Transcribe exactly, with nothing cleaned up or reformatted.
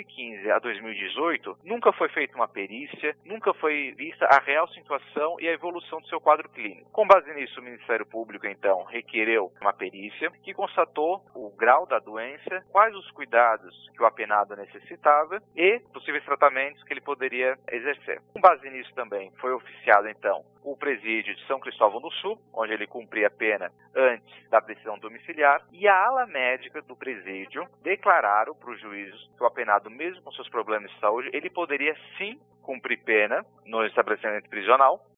e quinze a dois mil e dezoito, nunca foi feita uma perícia, nunca foi vista a real situação e a evolução do seu quadro clínico. Com base nisso, o Ministério Público, então, requereu uma perícia que constatou o grau da doença, quais os cuidados que o apenado necessitava e possíveis tratamentos que ele poderia exercer. Com base nisso também, foi oficiado, então, o presídio de São Cristóvão do Sul, onde ele cumpria a pena antes da prisão domiciliar, e a ala médica do presídio declararam para os juízes que o apenado, mesmo com seus problemas de saúde, ele poderia sim cumprir pena no estabelecimento prisional,